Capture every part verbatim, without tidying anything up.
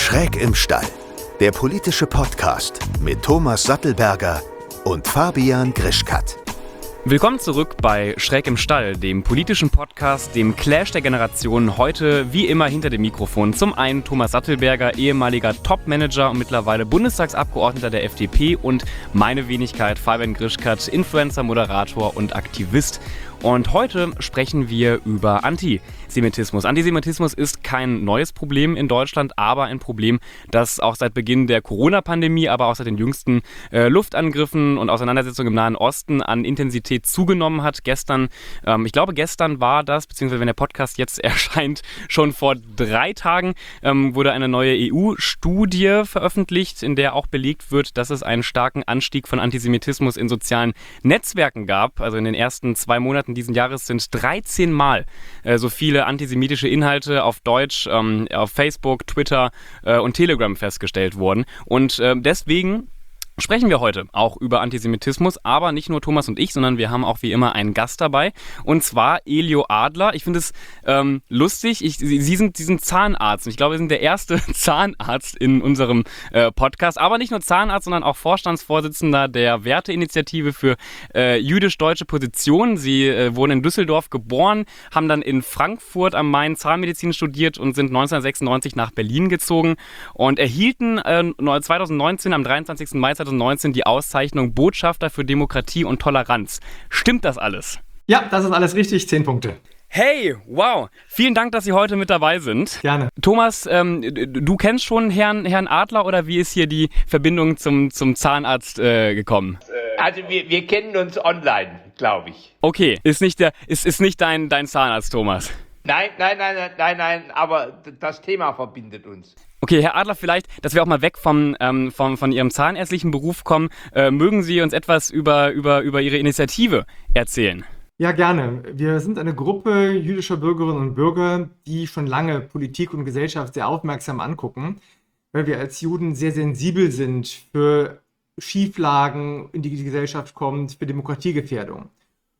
Schräg im Stall, der politische Podcast mit Thomas Sattelberger und Fabian Grischkat. Willkommen zurück bei Schräg im Stall, dem politischen Podcast, dem Clash der Generationen. Heute wie immer hinter dem Mikrofon zum einen Thomas Sattelberger, ehemaliger Top-Manager und mittlerweile Bundestagsabgeordneter der F D P, und meine Wenigkeit Fabian Grischkat, Influencer, Moderator und Aktivist. Und heute sprechen wir über Antisemitismus. Antisemitismus ist kein neues Problem in Deutschland, aber ein Problem, das auch seit Beginn der Corona-Pandemie, aber auch seit den jüngsten äh, Luftangriffen und Auseinandersetzungen im Nahen Osten an Intensität zugenommen hat. Gestern, ähm, ich glaube gestern war das, beziehungsweise wenn der Podcast jetzt erscheint, schon vor drei Tagen ähm, wurde eine neue E U-Studie veröffentlicht, in der auch belegt wird, dass es einen starken Anstieg von Antisemitismus in sozialen Netzwerken gab. Also in den ersten zwei Monaten diesen Jahres sind dreizehn Mal äh, so viele antisemitische Inhalte auf Deutsch ähm, auf Facebook, Twitter äh, und Telegram festgestellt worden. Und äh, deswegen sprechen wir heute auch über Antisemitismus, aber nicht nur Thomas und ich, sondern wir haben auch wie immer einen Gast dabei, und zwar Elio Adler. Ich finde es ähm, lustig, ich, Sie, Sie, sind, Sie sind Zahnarzt, und ich glaube, Sie sind der erste Zahnarzt in unserem äh, Podcast, aber nicht nur Zahnarzt, sondern auch Vorstandsvorsitzender der Werteinitiative für äh, jüdisch-deutsche Positionen. Sie äh, wurden in Düsseldorf geboren, haben dann in Frankfurt am Main Zahnmedizin studiert und sind neunzehnhundertsechsundneunzig nach Berlin gezogen und erhielten äh, zweitausendneunzehn am dreiundzwanzigsten Mai zweitausendneunzehn die Auszeichnung Botschafter für Demokratie und Toleranz. Stimmt das alles? Ja, das ist alles richtig. Zehn Punkte. Hey, wow. Vielen Dank, dass Sie heute mit dabei sind. Gerne. Thomas, ähm, du kennst schon Herrn, Herrn Adler, oder wie ist hier die Verbindung zum, zum Zahnarzt äh, gekommen? Also wir, wir kennen uns online, glaube ich. Okay, ist nicht, der, ist, ist nicht dein, dein Zahnarzt, Thomas? Nein, nein, nein, nein, nein, nein, aber das Thema verbindet uns. Okay, Herr Adler, vielleicht, dass wir auch mal weg vom, ähm, vom, von Ihrem zahnärztlichen Beruf kommen, äh, mögen Sie uns etwas über, über, über Ihre Initiative erzählen? Ja, gerne. Wir sind eine Gruppe jüdischer Bürgerinnen und Bürger, die schon lange Politik und Gesellschaft sehr aufmerksam angucken, weil wir als Juden sehr sensibel sind für Schieflagen, in die die Gesellschaft kommt, für Demokratiegefährdung.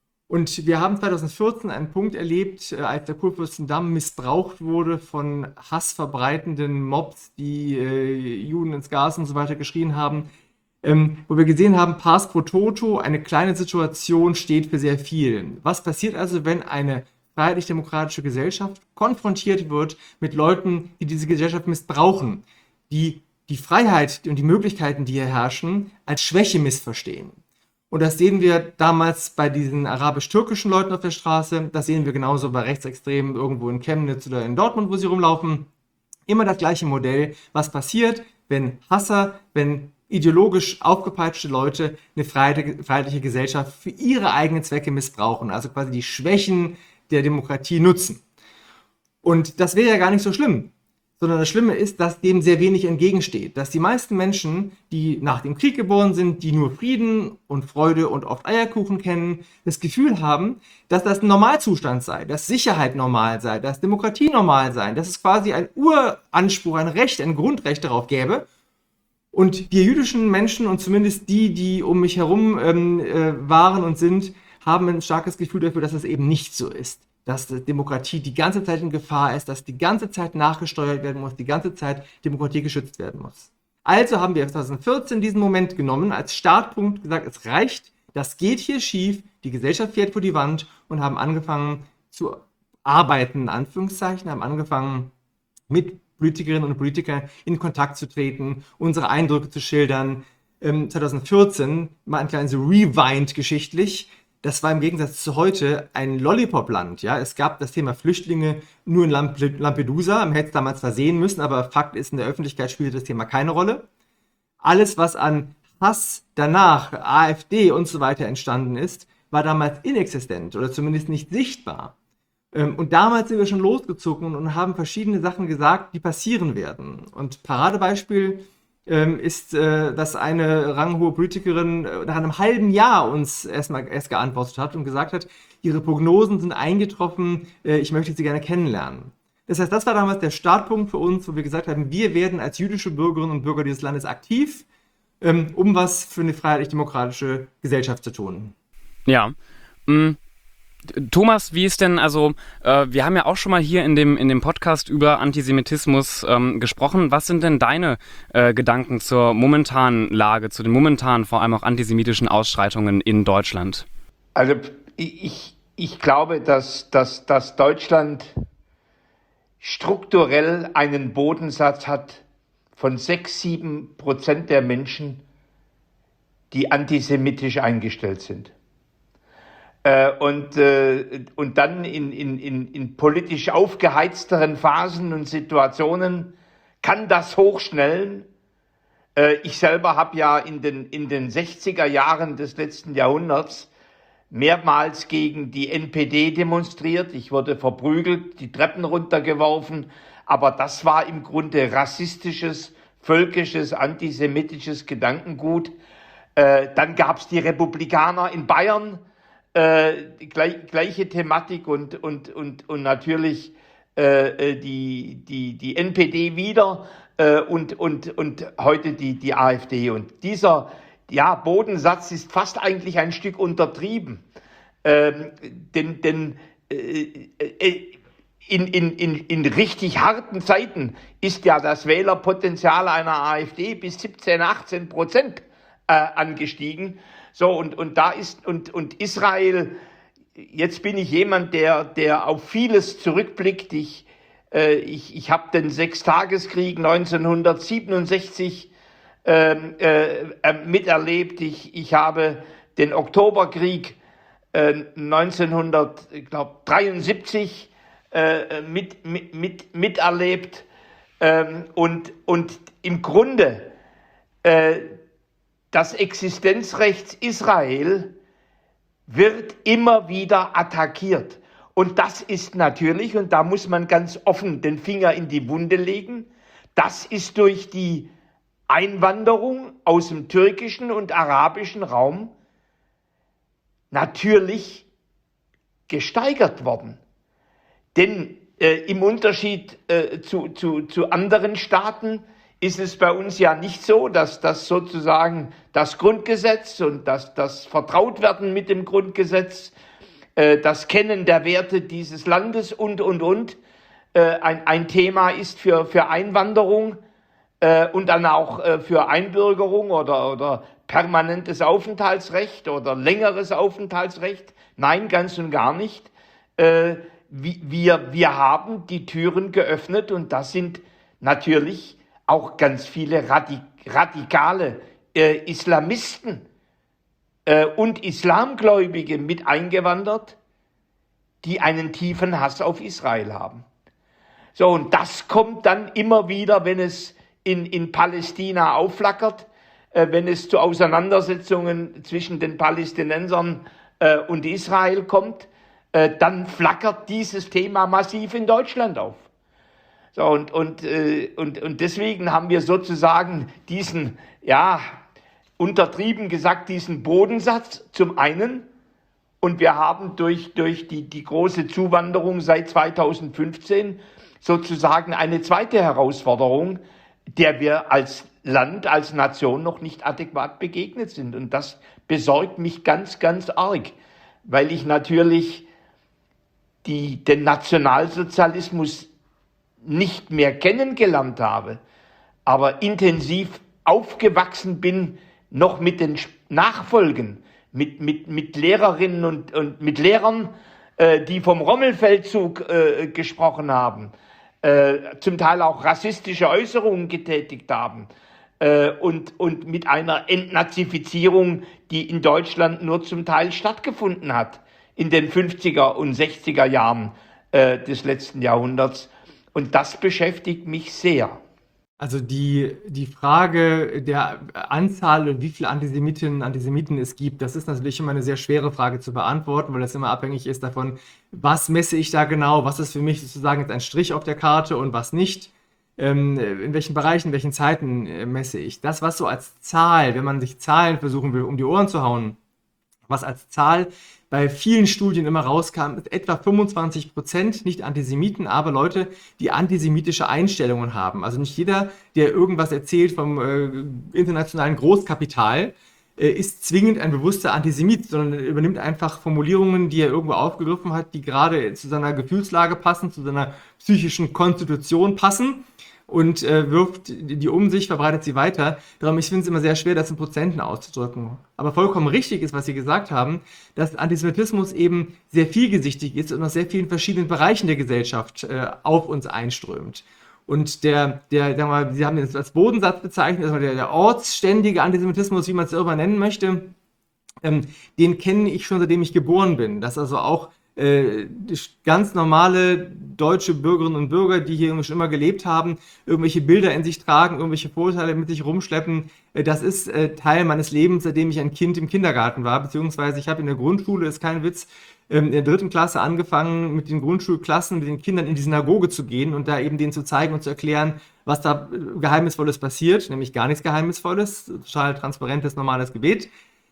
Und wir haben zweitausendvierzehn einen Punkt erlebt, als der Kurfürstendamm missbraucht wurde von hassverbreitenden Mobs, die äh, Juden ins Gas und so weiter geschrien haben, ähm, wo wir gesehen haben, Pars pro Toto, eine kleine Situation steht für sehr viel. Was passiert also, wenn eine freiheitlich-demokratische Gesellschaft konfrontiert wird mit Leuten, die diese Gesellschaft missbrauchen, die die Freiheit und die Möglichkeiten, die hier herrschen, als Schwäche missverstehen? Und das sehen wir damals bei diesen arabisch-türkischen Leuten auf der Straße. Das sehen wir genauso bei Rechtsextremen irgendwo in Chemnitz oder in Dortmund, wo sie rumlaufen. Immer das gleiche Modell. Was passiert, wenn Hasser, wenn ideologisch aufgepeitschte Leute eine freiheitliche Gesellschaft für ihre eigenen Zwecke missbrauchen, also quasi die Schwächen der Demokratie nutzen? Und das wäre ja gar nicht so schlimm. Sondern das Schlimme ist, dass dem sehr wenig entgegensteht. Dass die meisten Menschen, die nach dem Krieg geboren sind, die nur Frieden und Freude und oft Eierkuchen kennen, das Gefühl haben, dass das ein Normalzustand sei, dass Sicherheit normal sei, dass Demokratie normal sei, dass es quasi ein Uranspruch, ein Recht, ein Grundrecht darauf gäbe. Und wir jüdischen Menschen, und zumindest die, die um mich herum ähm, äh, waren und sind, haben ein starkes Gefühl dafür, dass es eben nicht so ist. Dass die Demokratie die ganze Zeit in Gefahr ist, dass die ganze Zeit nachgesteuert werden muss, die ganze Zeit Demokratie geschützt werden muss. Also haben wir zweitausendvierzehn diesen Moment genommen, als Startpunkt gesagt, es reicht, das geht hier schief, die Gesellschaft fährt vor die Wand, und haben angefangen zu arbeiten, in Anführungszeichen, haben angefangen mit Politikerinnen und Politikern in Kontakt zu treten, unsere Eindrücke zu schildern. Ähm, zweitausendvierzehn, mal ein kleines Rewind geschichtlich, das war im Gegensatz zu heute ein Lollipop-Land. Ja? Es gab das Thema Flüchtlinge nur in Lampedusa. Man hätte es damals zwar sehen müssen, aber Fakt ist, in der Öffentlichkeit spielte das Thema keine Rolle. Alles, was an Hass danach, AfD und so weiter entstanden ist, war damals inexistent oder zumindest nicht sichtbar. Und damals sind wir schon losgezogen und haben verschiedene Sachen gesagt, die passieren werden. Und Paradebeispiel ist, dass eine ranghohe Politikerin nach einem halben Jahr uns erstmal erst geantwortet hat und gesagt hat, ihre Prognosen sind eingetroffen, ich möchte sie gerne kennenlernen. Das heißt, das war damals der Startpunkt für uns, wo wir gesagt haben, wir werden als jüdische Bürgerinnen und Bürger dieses Landes aktiv, um was für eine freiheitlich-demokratische Gesellschaft zu tun. Ja, Thomas, wie ist denn, also äh, wir haben ja auch schon mal hier in dem, in dem Podcast über Antisemitismus ähm, gesprochen. Was sind denn deine äh, Gedanken zur momentanen Lage, zu den momentanen, vor allem auch antisemitischen Ausschreitungen in Deutschland? Also ich, ich glaube, dass, dass, dass Deutschland strukturell einen Bodensatz hat von sechs, sieben Prozent der Menschen, die antisemitisch eingestellt sind. Äh, und, äh, und dann in, in, in, in politisch aufgeheizteren Phasen und Situationen kann das hochschnellen. Äh, ich selber habe ja in den, in den sechziger Jahren des letzten Jahrhunderts mehrmals gegen die N P D demonstriert. Ich wurde verprügelt, die Treppen runtergeworfen. Aber das war im Grunde rassistisches, völkisches, antisemitisches Gedankengut. Äh, dann gab es die Republikaner in Bayern, Äh, gleich, gleiche Thematik und, und, und, und natürlich äh, die, die, die N P D wieder äh, und, und, und heute die, die AfD. Und dieser ja, Bodensatz ist fast eigentlich ein Stück untertrieben. Ähm, denn denn äh, äh, in, in, in, in richtig harten Zeiten ist ja das Wählerpotenzial einer AfD bis siebzehn, achtzehn Prozent äh, angestiegen. So, und, und da ist, und, und Israel, jetzt bin ich jemand, der, der auf vieles zurückblickt. Ich, äh, ich, ich habe den Sechstageskrieg neunzehnhundertsiebenundsechzig ähm, äh, miterlebt. Ich, ich habe den Oktoberkrieg äh, neunzehnhundertdreiundsiebzig äh, mit, mit, mit, miterlebt. Ähm, und, und im Grunde, äh, das Existenzrecht Israel wird immer wieder attackiert. Und das ist natürlich, und da muss man ganz offen den Finger in die Wunde legen, das ist durch die Einwanderung aus dem türkischen und arabischen Raum natürlich gesteigert worden. Denn äh, im Unterschied äh, zu, zu, zu anderen Staaten ist es bei uns ja nicht so, dass das sozusagen das Grundgesetz und das, das Vertrautwerden mit dem Grundgesetz, äh, das Kennen der Werte dieses Landes und, und, und äh, ein, ein Thema ist für, für Einwanderung äh, und dann auch äh, für Einbürgerung oder, oder permanentes Aufenthaltsrecht oder längeres Aufenthaltsrecht. Nein, ganz und gar nicht. Äh, wir, wir haben die Türen geöffnet und das sind natürlich auch ganz viele Radik- radikale äh, Islamisten äh, und Islamgläubige mit eingewandert, die einen tiefen Hass auf Israel haben. So, und das kommt dann immer wieder, wenn es in, in Palästina aufflackert, äh, wenn es zu Auseinandersetzungen zwischen den Palästinensern äh, und Israel kommt, äh, dann flackert dieses Thema massiv in Deutschland auf. So, und, und, äh, und, und deswegen haben wir sozusagen diesen, ja, untertrieben gesagt, diesen Bodensatz zum einen. Und wir haben durch, durch die, die große Zuwanderung seit zweitausendfünfzehn sozusagen eine zweite Herausforderung, der wir als Land, als Nation noch nicht adäquat begegnet sind. Und das besorgt mich ganz, ganz arg, weil ich natürlich die, den Nationalsozialismus nicht mehr kennengelernt habe, aber intensiv aufgewachsen bin, noch mit den Nachfolgen, mit, mit, mit Lehrerinnen und, und mit Lehrern, äh, die vom Rommelfeldzug äh, gesprochen haben, äh, zum Teil auch rassistische Äußerungen getätigt haben äh, und, und mit einer Entnazifizierung, die in Deutschland nur zum Teil stattgefunden hat, in den fünfziger und sechziger Jahren äh, des letzten Jahrhunderts. Und das beschäftigt mich sehr. Also die, die Frage der Anzahl und wie viele Antisemitinnen und Antisemiten es gibt, das ist natürlich immer eine sehr schwere Frage zu beantworten, weil das immer abhängig ist davon, was messe ich da genau, was ist für mich sozusagen jetzt ein Strich auf der Karte und was nicht, ähm, in welchen Bereichen, in welchen Zeiten äh, messe ich. Das, was so als Zahl, wenn man sich Zahlen versuchen will, um die Ohren zu hauen, was als Zahl bei vielen Studien immer rauskam, ist etwa fünfundzwanzig Prozent nicht Antisemiten, aber Leute, die antisemitische Einstellungen haben. Also nicht jeder, der irgendwas erzählt vom äh, internationalen Großkapital, äh, ist zwingend ein bewusster Antisemit, sondern er übernimmt einfach Formulierungen, die er irgendwo aufgegriffen hat, die gerade zu seiner Gefühlslage passen, zu seiner psychischen Konstitution passen und äh, wirft die um sich, verbreitet sie weiter. Darum, ich finde es immer sehr schwer, das in Prozenten auszudrücken. Aber vollkommen richtig ist, was Sie gesagt haben, dass Antisemitismus eben sehr vielgesichtig ist und aus sehr vielen verschiedenen Bereichen der Gesellschaft äh, auf uns einströmt. Und der, der, sagen wir mal, Sie haben den als Bodensatz bezeichnet, also der, der ortsständige Antisemitismus, wie man es irgendwann nennen möchte, ähm, den kenne ich schon, seitdem ich geboren bin. Dass also auch äh, ganz normale deutsche Bürgerinnen und Bürger, die hier schon immer gelebt haben, irgendwelche Bilder in sich tragen, irgendwelche Vorurteile mit sich rumschleppen. Äh, das ist äh, Teil meines Lebens, seitdem ich ein Kind im Kindergarten war, beziehungsweise ich habe in der Grundschule, ist kein Witz, in der dritten Klasse angefangen, mit den Grundschulklassen, mit den Kindern in die Synagoge zu gehen und da eben denen zu zeigen und zu erklären, was da Geheimnisvolles passiert, nämlich gar nichts Geheimnisvolles, total transparentes, normales Gebet.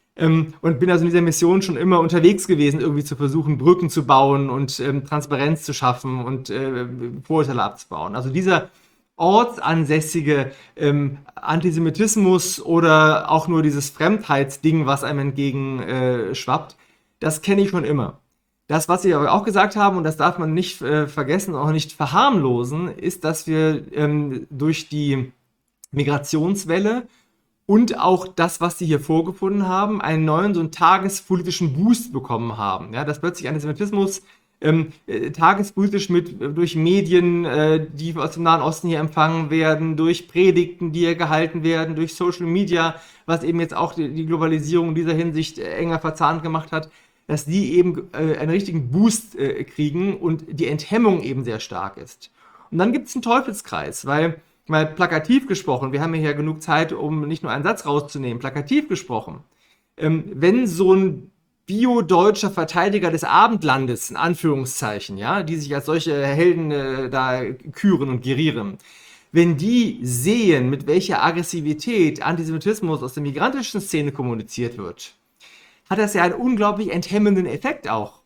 Und bin also in dieser Mission schon immer unterwegs gewesen, irgendwie zu versuchen, Brücken zu bauen und Transparenz zu schaffen und Vorurteile abzubauen. Also dieser ortsansässige ähm, Antisemitismus oder auch nur dieses Fremdheitsding, was einem entgegenschwappt, äh, das kenne ich schon immer. Das, was Sie aber auch gesagt haben, und das darf man nicht äh, vergessen, auch nicht verharmlosen, ist, dass wir ähm, durch die Migrationswelle und auch das, was Sie hier vorgefunden haben, einen neuen, so einen tagespolitischen Boost bekommen haben. Ja, dass plötzlich Antisemitismus ähm, äh, tagespolitisch mit äh, durch Medien, äh, die aus dem Nahen Osten hier empfangen werden, durch Predigten, die hier gehalten werden, durch Social Media, was eben jetzt auch die, die Globalisierung in dieser Hinsicht äh, enger verzahnt gemacht hat, dass die eben äh, einen richtigen Boost äh, kriegen und die Enthemmung eben sehr stark ist. Und dann gibt es einen Teufelskreis, weil, mal plakativ gesprochen, wir haben ja hier genug Zeit, um nicht nur einen Satz rauszunehmen, plakativ gesprochen, ähm, wenn so ein bio-deutscher Verteidiger des Abendlandes, in Anführungszeichen, ja, die sich als solche Helden äh, da küren und gerieren, wenn die sehen, mit welcher Aggressivität Antisemitismus aus der migrantischen Szene kommuniziert wird, hat das ja einen unglaublich enthemmenden Effekt auch.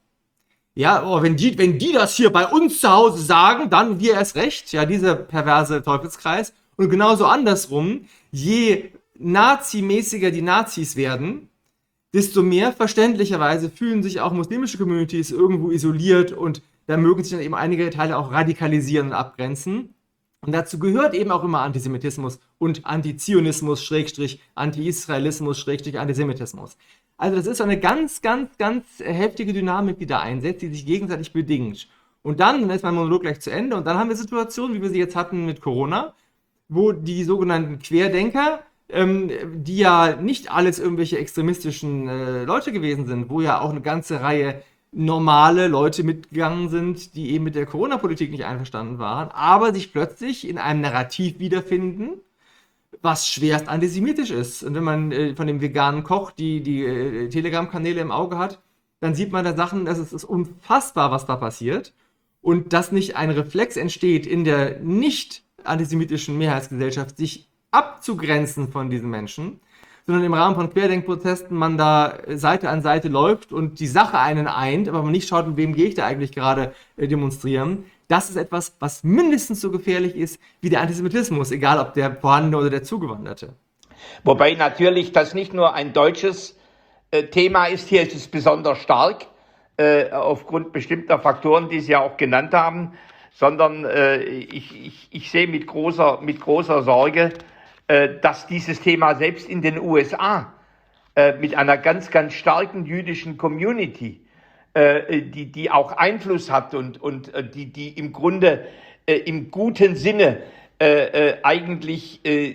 Ja, oh, wenn die, wenn die das hier bei uns zu Hause sagen, dann wir erst recht. Ja, dieser perverse Teufelskreis. Und genauso andersrum, je nazimäßiger die Nazis werden, desto mehr verständlicherweise fühlen sich auch muslimische Communities irgendwo isoliert und da mögen sich dann eben einige Teile auch radikalisieren und abgrenzen. Und dazu gehört eben auch immer Antisemitismus und Antizionismus, Schrägstrich, Anti-Israelismus, Schrägstrich, Antisemitismus. Also das ist so eine ganz, ganz, ganz heftige Dynamik, die da einsetzt, die sich gegenseitig bedingt. Und dann, dann ist mein Monolog gleich zu Ende, und dann haben wir Situationen, wie wir sie jetzt hatten mit Corona, wo die sogenannten Querdenker, ähm, die ja nicht alles irgendwelche extremistischen äh, Leute gewesen sind, wo ja auch eine ganze Reihe normale Leute mitgegangen sind, die eben mit der Corona-Politik nicht einverstanden waren, aber sich plötzlich in einem Narrativ wiederfinden, was schwerst antisemitisch ist. Und wenn man äh, von dem veganen Koch die, die äh, Telegram-Kanäle im Auge hat, dann sieht man da Sachen, es ist, ist unfassbar, was da passiert. Und dass nicht ein Reflex entsteht, in der nicht antisemitischen Mehrheitsgesellschaft sich abzugrenzen von diesen Menschen, sondern im Rahmen von Querdenkprotesten man da Seite an Seite läuft und die Sache einen eint, aber man nicht schaut, mit wem gehe ich da eigentlich gerade äh, demonstrieren. Das ist etwas, was mindestens so gefährlich ist wie der Antisemitismus, egal ob der vorhandene oder der zugewanderte. Wobei natürlich das nicht nur ein deutsches äh, Thema ist, hier ist es besonders stark, äh, aufgrund bestimmter Faktoren, die Sie ja auch genannt haben, sondern äh, ich, ich, ich sehe mit großer, mit großer Sorge, äh, dass dieses Thema selbst in den U S A äh, mit einer ganz, ganz starken jüdischen Community, Die, die auch Einfluss hat und, und die, die im Grunde äh, im guten Sinne äh, äh, eigentlich äh,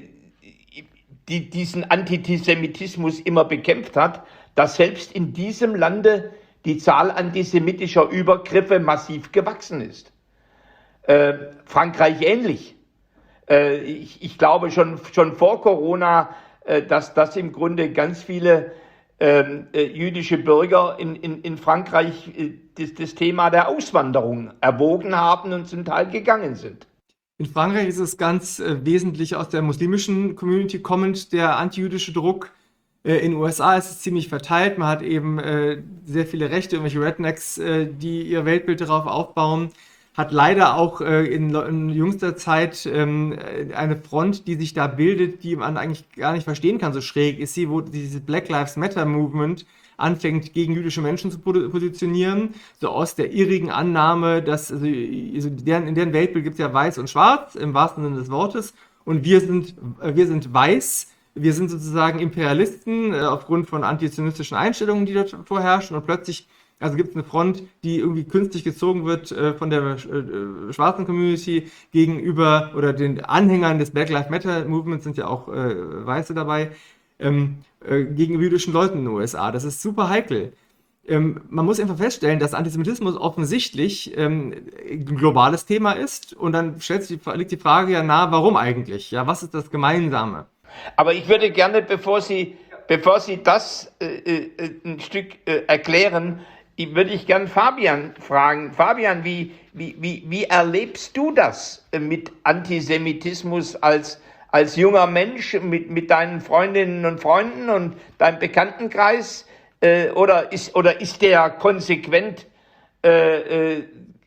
die, diesen Antisemitismus immer bekämpft hat, dass selbst in diesem Lande die Zahl antisemitischer Übergriffe massiv gewachsen ist. Äh, Frankreich ähnlich. Äh, ich, ich glaube schon, schon vor Corona, äh, dass das im Grunde ganz viele Ähm, äh, jüdische Bürger in, in, in Frankreich äh, das, das Thema der Auswanderung erwogen haben und zum Teil gegangen sind. In Frankreich ist es ganz äh, wesentlich aus der muslimischen Community kommend, der antijüdische Druck. Äh, in den U S A ist es ziemlich verteilt. Man hat eben äh, sehr viele Rechte, irgendwelche Rednecks, äh, die ihr Weltbild darauf aufbauen. hat leider auch äh, in, in jüngster Zeit ähm, eine Front, die sich da bildet, die man eigentlich gar nicht verstehen kann, so schräg ist sie, wo dieses Black Lives Matter Movement anfängt, gegen jüdische Menschen zu positionieren, so aus der irrigen Annahme, dass also, also deren, in deren Weltbild gibt es ja weiß und schwarz, im wahrsten Sinne des Wortes, und wir sind, wir sind weiß, wir sind sozusagen Imperialisten äh, aufgrund von antizionistischen Einstellungen, die dort vorherrschen, und plötzlich also gibt es eine Front, die irgendwie künstlich gezogen wird äh, von der äh, schwarzen Community gegenüber, oder den Anhängern des Black Lives Matter Movements sind ja auch äh, Weiße dabei, ähm, äh, gegenüber jüdischen Leuten in den U S A. Das ist super heikel. Ähm, man muss einfach feststellen, dass Antisemitismus offensichtlich ähm, ein globales Thema ist, und dann stellt sich die, liegt die Frage ja nahe, warum eigentlich? Ja, was ist das Gemeinsame? Aber ich würde gerne, bevor Sie, bevor Sie das äh, äh, ein Stück äh, erklären, ich würde ich gern Fabian fragen. Fabian, wie, wie, wie, wie erlebst du das mit Antisemitismus als, als junger Mensch, mit, mit deinen Freundinnen und Freunden und deinem Bekanntenkreis? Äh, oder, ist, oder ist der konsequent äh, äh,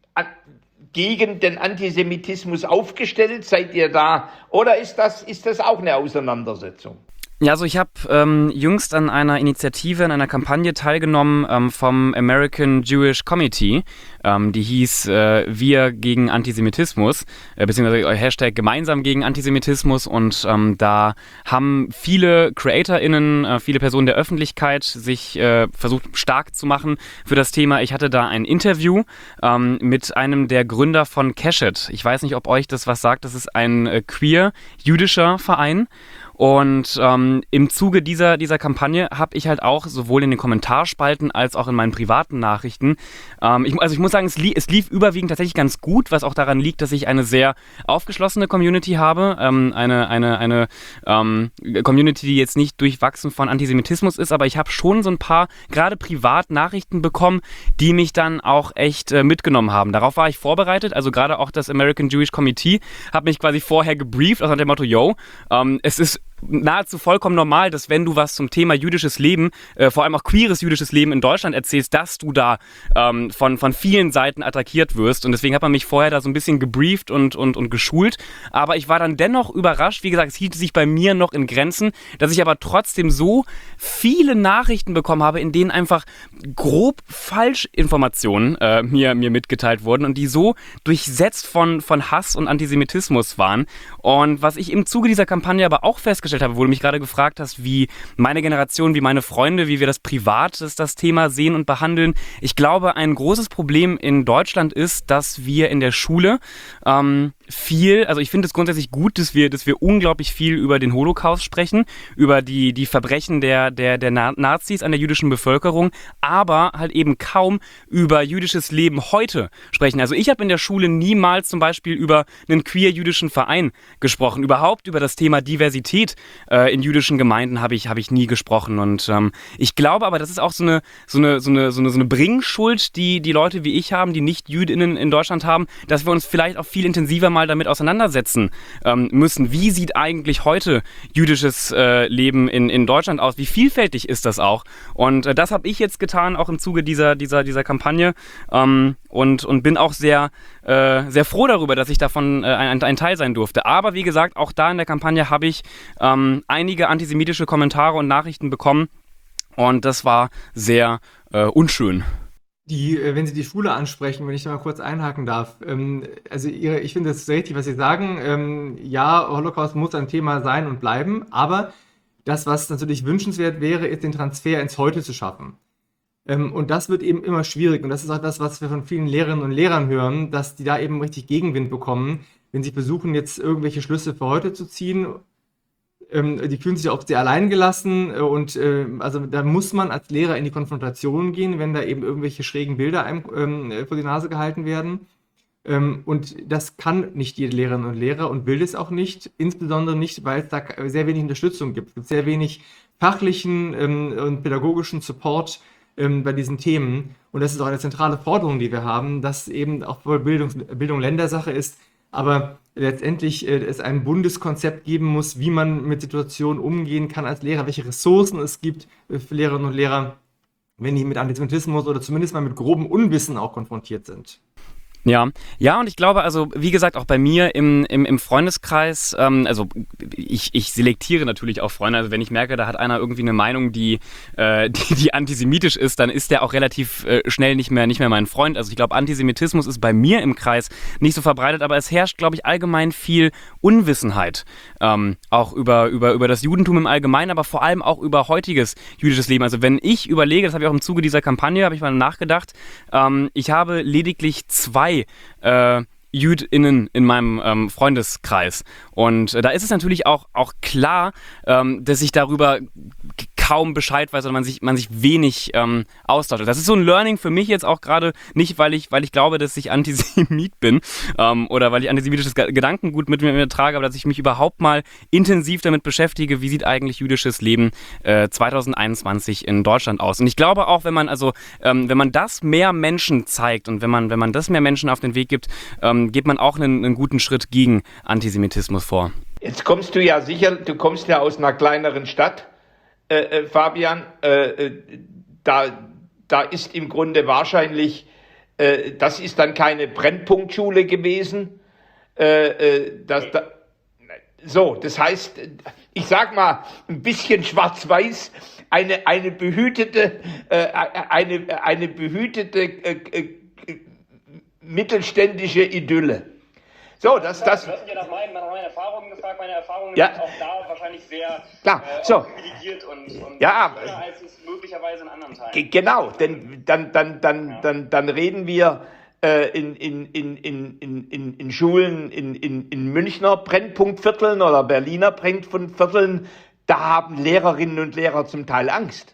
gegen den Antisemitismus aufgestellt? Seid ihr da? Oder ist das, ist das auch eine Auseinandersetzung? Ja, also ich habe ähm, jüngst an einer Initiative, an einer Kampagne teilgenommen ähm, vom American Jewish Committee, ähm, die hieß äh, Wir gegen Antisemitismus, äh, beziehungsweise Hashtag gemeinsam gegen Antisemitismus, und ähm, da haben viele CreatorInnen, äh, viele Personen der Öffentlichkeit sich äh, versucht stark zu machen für das Thema. Ich hatte da ein Interview ähm, mit einem der Gründer von Keshet. Ich weiß nicht, ob euch das was sagt, das ist ein äh, queer-jüdischer Verein. Und ähm, im Zuge dieser, dieser Kampagne habe ich halt auch sowohl in den Kommentarspalten als auch in meinen privaten Nachrichten, ähm, ich, also ich muss sagen, es, li- es lief überwiegend tatsächlich ganz gut, was auch daran liegt, dass ich eine sehr aufgeschlossene Community habe, ähm, eine, eine, eine ähm, Community, die jetzt nicht durchwachsen von Antisemitismus ist, aber ich habe schon so ein paar, gerade privat Nachrichten bekommen, die mich dann auch echt äh, mitgenommen haben. Darauf war ich vorbereitet, also gerade auch das American Jewish Committee hat mich quasi vorher gebrieft, also nach dem Motto, yo, ähm, es ist nahezu vollkommen normal, dass wenn du was zum Thema jüdisches Leben, äh, vor allem auch queeres jüdisches Leben in Deutschland erzählst, dass du da ähm, von, von vielen Seiten attackiert wirst. Und deswegen hat man mich vorher da so ein bisschen gebrieft und, und, und geschult. Aber ich war dann dennoch überrascht. Wie gesagt, es hielt sich bei mir noch in Grenzen, dass ich aber trotzdem so viele Nachrichten bekommen habe, in denen einfach grob Falschinformationen äh, mir, mir mitgeteilt wurden und die so durchsetzt von, von Hass und Antisemitismus waren. Und was ich im Zuge dieser Kampagne aber auch festgestellt habe, wo du mich gerade gefragt hast, wie meine Generation, wie meine Freunde, wie wir das privat, das, das Thema sehen und behandeln. Ich glaube, ein großes Problem in Deutschland ist, dass wir in der Schule ähm, viel, also ich finde es grundsätzlich gut, dass wir, dass wir unglaublich viel über den Holocaust sprechen, über die, die Verbrechen der, der, der Nazis an der jüdischen Bevölkerung, aber halt eben kaum über jüdisches Leben heute sprechen. Also ich habe in der Schule niemals zum Beispiel über einen queer-jüdischen Verein gesprochen, überhaupt über das Thema Diversität äh, in jüdischen Gemeinden habe ich, habe ich nie gesprochen. Und ähm, ich glaube aber, das ist auch so eine, so eine, so eine, so eine, so eine Bringschuld, die die Leute wie ich haben, die nicht JüdInnen in Deutschland haben, dass wir uns vielleicht auch viel intensiver mal damit auseinandersetzen ähm, müssen. Wie sieht eigentlich heute jüdisches äh, Leben in, in Deutschland aus? Wie vielfältig ist das auch? Und äh, das habe ich jetzt getan, auch im Zuge dieser, dieser, dieser Kampagne. Ähm, und, und bin auch sehr, äh, sehr froh darüber, dass ich davon äh, ein, ein Teil sein durfte. Aber wie gesagt, auch da in der Kampagne habe ich ähm, einige antisemitische Kommentare und Nachrichten bekommen. Und das war sehr äh, unschön. Die, wenn Sie die Schule ansprechen, wenn ich da mal kurz einhaken darf, ähm, also Ihre, ich finde es richtig, was Sie sagen. Ähm, ja, Holocaust muss ein Thema sein und bleiben, aber das, was natürlich wünschenswert wäre, ist den Transfer ins Heute zu schaffen. Ähm, und das wird eben immer schwierig, und das ist auch das, was wir von vielen Lehrerinnen und Lehrern hören, dass die da eben richtig Gegenwind bekommen, wenn sie versuchen, jetzt irgendwelche Schlüsse für heute zu ziehen. Ähm, die fühlen sich oft sehr alleingelassen, äh, und äh, also da muss man als Lehrer in die Konfrontation gehen, wenn da eben irgendwelche schrägen Bilder einem ähm, vor die Nase gehalten werden. Ähm, und das kann nicht jede Lehrerin und Lehrer und will es auch nicht, insbesondere nicht, weil es da sehr wenig Unterstützung gibt. Es gibt sehr wenig fachlichen ähm, und pädagogischen Support ähm, bei diesen Themen. Und das ist auch eine zentrale Forderung, die wir haben, dass eben auch wohl Bildung, Bildung Ländersache ist, aber letztendlich äh, es ein Bundeskonzept geben muss, wie man mit Situationen umgehen kann als Lehrer, welche Ressourcen es gibt äh, für Lehrerinnen und Lehrer, wenn die mit Antisemitismus oder zumindest mal mit grobem Unwissen auch konfrontiert sind. Ja, ja, und ich glaube, also wie gesagt, auch bei mir im, im, im Freundeskreis, ähm, also ich, ich selektiere natürlich auch Freunde, also wenn ich merke, da hat einer irgendwie eine Meinung, die, äh, die, die antisemitisch ist, dann ist der auch relativ äh, schnell nicht mehr, nicht mehr mein Freund. Also ich glaube, Antisemitismus ist bei mir im Kreis nicht so verbreitet, aber es herrscht, glaube ich, allgemein viel Unwissenheit, ähm, auch über, über, über das Judentum im Allgemeinen, aber vor allem auch über heutiges jüdisches Leben. Also wenn ich überlege, das habe ich auch im Zuge dieser Kampagne, habe ich mal nachgedacht, ähm, ich habe lediglich zwei Äh, JüdInnen in meinem ähm, Freundeskreis. Und äh, da ist es natürlich auch, auch klar, ähm, dass ich darüber kaum Bescheid weiß oder man sich, man sich wenig ähm, austauscht. Das ist so ein Learning für mich jetzt auch gerade, nicht weil ich, weil ich glaube, dass ich Antisemit bin ähm, oder weil ich antisemitisches Ge- Gedankengut mit mir, mit mir trage, aber dass ich mich überhaupt mal intensiv damit beschäftige, wie sieht eigentlich jüdisches Leben äh, zwanzig einundzwanzig in Deutschland aus. Und ich glaube auch, wenn man also, ähm, wenn man das mehr Menschen zeigt und wenn man, wenn man das mehr Menschen auf den Weg gibt, ähm, geht man auch einen, einen guten Schritt gegen Antisemitismus vor. Jetzt kommst du ja sicher, du kommst ja aus einer kleineren Stadt, äh, äh, Fabian. Äh, da, da ist im Grunde wahrscheinlich, äh, das ist dann keine Brennpunktschule gewesen. Äh, äh, das, da, so, das heißt, ich sag mal, ein bisschen schwarz-weiß, eine, eine behütete, äh, eine, eine behütete äh, äh, mittelständische Idylle. So, das, das. Du hast mich ja nach meinen, nach meinen Erfahrungen gefragt. Meine Erfahrungen ja. sind auch da wahrscheinlich sehr Klar. Äh, So. privilegiert und, und ja, schöner als es möglicherweise in anderen Teilen. G- genau, denn dann, dann, dann, ja. dann, dann reden wir äh, in, in, in, in, in, in Schulen in, in, in Münchner Brennpunktvierteln oder Berliner Brennpunktvierteln, da haben Lehrerinnen und Lehrer zum Teil Angst.